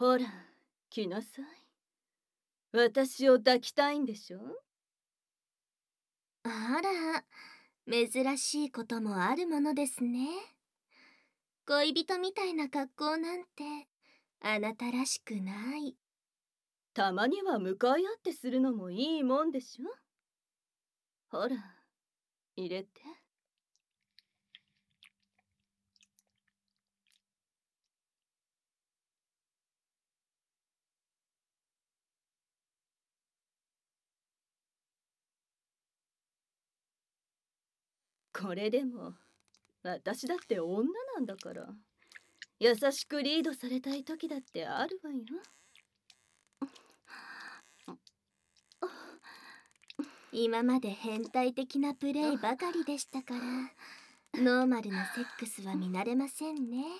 ほら、来なさい。私を抱きたいんでしょ？ あら、珍しいこともあるものですね。恋人みたいな格好なんて、あなたらしくない。 たまには向かい合ってするのもいいもんでしょ？ほら、入れて。これでも私だって女なんだから、優しくリードされたい時だってあるわよ。 今まで変態的なプレイばかりでしたから、ノーマルなセックスは見慣れませんね。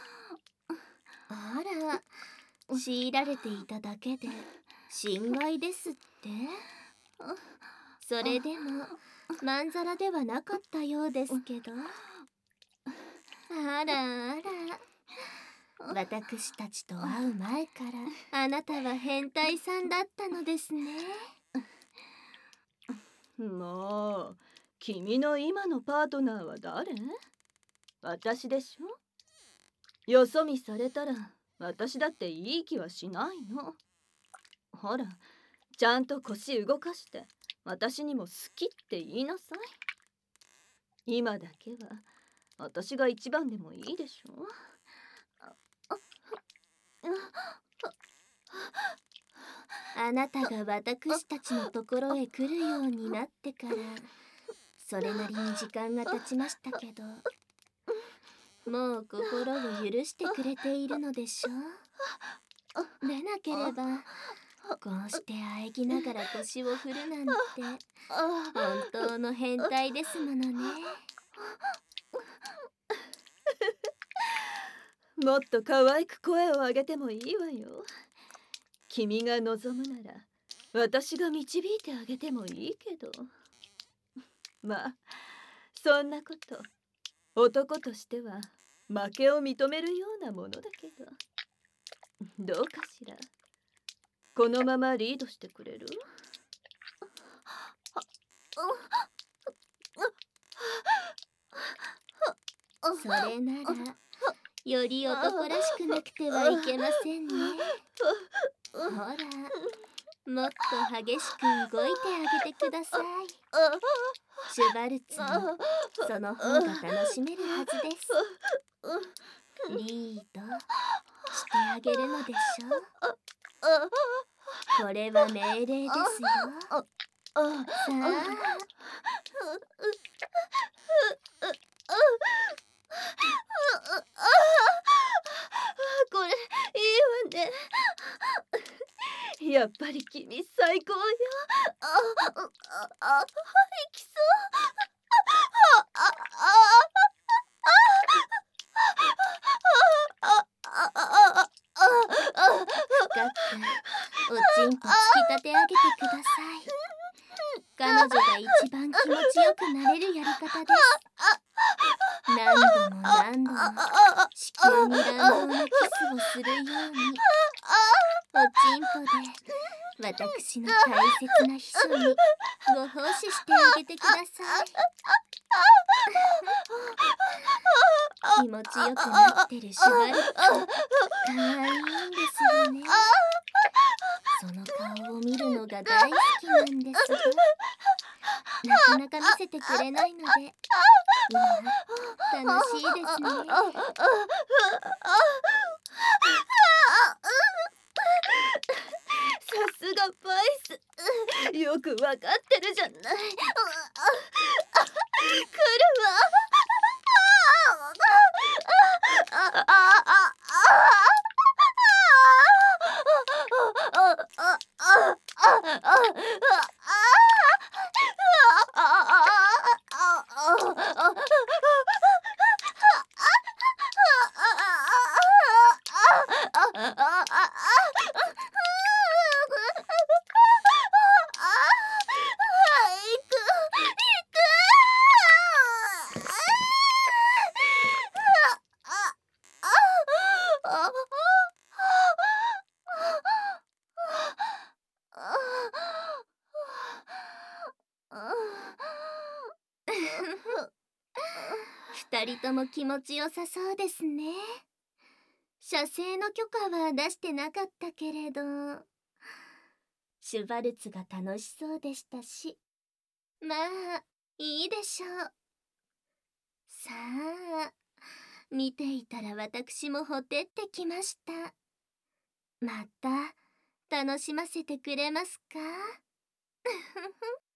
あら、強いられていただけで侵害ですって？それでもまんざらではなかったようですけど。あらあら、私たちと会う前からあなたは変態さんだったのですね。 もう、君の今のパートナーは誰？私でしょ？よそ見されたら私だっていい気はしないの。ほら、ちゃんと腰動かして私にも好きって言いなさい。今だけは私が一番でもいいでしょ？ あなたが私たちのところへ来るようになってからそれなりに時間が経ちましたけど、もう心を許してくれているのでしょう。でなければこうして喘ぎながら腰を振るなんて本当の変態ですものね。 もっと可愛く声を上げてもいいわよ。君が望むなら私が導いてあげてもいいけど。まあ、そんなこと男としては負けを認めるようなものだけど、どうかしら。このままリードしてくれる？ それならより男らしくなくてはいけませんね。ほら、もっと激しく動いてあげてください。シュバルツもその方が楽しめるはずです。リードしてあげるのでしょ。これは命令ですよ。さあ。 これいいわね。やっぱり君最高よ。きそう。 深くおちんぽ突き立て上げてください。彼女が一番気持ちよくなれるやり方です。何度も何度も子宮に乱暴なキスをするようにおちんぽで私の大切な秘書にご奉仕してあげてください。気持ちよくなってるシュバルツ、かわいいんですよね。その顔を見るのが大好きなんですが、なかなか見せてくれないので今楽しいですね。 さすがバイス。よくわかってるじゃない。来るわ。 二人とも気持ちよさそうですね。射精の許可は出してなかったけれど、シュバルツが楽しそうでしたし、まあいいでしょう。さあ、見ていたら私もほてってきました。また楽しませてくれますか？